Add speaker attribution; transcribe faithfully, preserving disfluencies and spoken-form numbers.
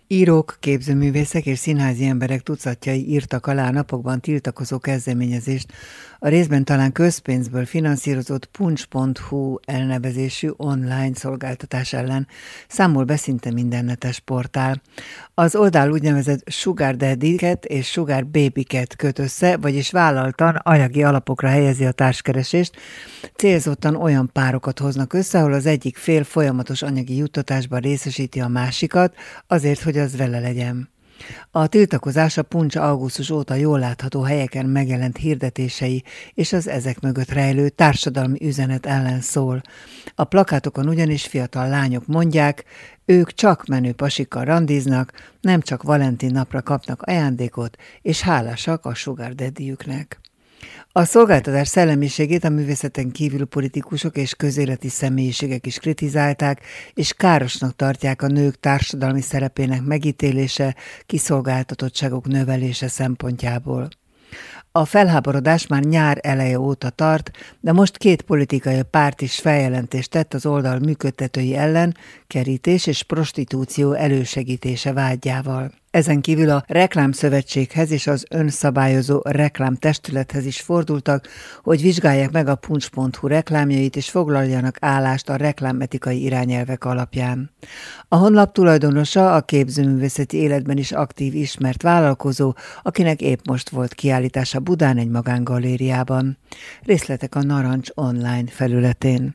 Speaker 1: Írók, képzőművészek és színházi emberek tucatjai írtak alá a napokban tiltakozó kezdeményezést a részben talán közpénzből finanszírozott puncs pont hu elnevezésű online szolgáltatás ellen, számol be szinte minden netes portál. Az oldal úgynevezett sugar daddy-ket és sugar baby-ket köt össze, vagyis vállaltan anyagi alapokra helyezi a társkeresést, célzottan olyan párokat hoznak össze, ahol az egyik fél folyamatos anyagi juttatásban részesíti a másikat, azért, hogy az vele legyen. A tiltakozás a Puncs augusztus óta jól látható helyeken megjelent hirdetései és az ezek mögött rejlő társadalmi üzenet ellen szól. A plakátokon ugyanis fiatal lányok mondják, ők csak menő pasikkal randiznak, nem csak Valentin napra kapnak ajándékot, és hálásak a sugar daddyjüknek. A szolgáltatás szellemiségét a művészeten kívül politikusok és közéleti személyiségek is kritizálták, és károsnak tartják a nők társadalmi szerepének megítélése, kiszolgáltatottságok növelése szempontjából. A felháborodás már nyár eleje óta tart, de most két politikai párt is feljelentést tett az oldal működtetői ellen kerítés és prostitúció elősegítése vágyával. Ezen kívül a Reklámszövetséghez és az önszabályozó reklámtestülethez is fordultak, hogy vizsgálják meg a puncs pont hu reklámjait és foglaljanak állást a reklámetikai irányelvek alapján. A honlap tulajdonosa a képzőművészeti életben is aktív ismert vállalkozó, akinek épp most volt kiállítása Budán egy magángalériában. Részletek a Narancs online felületén.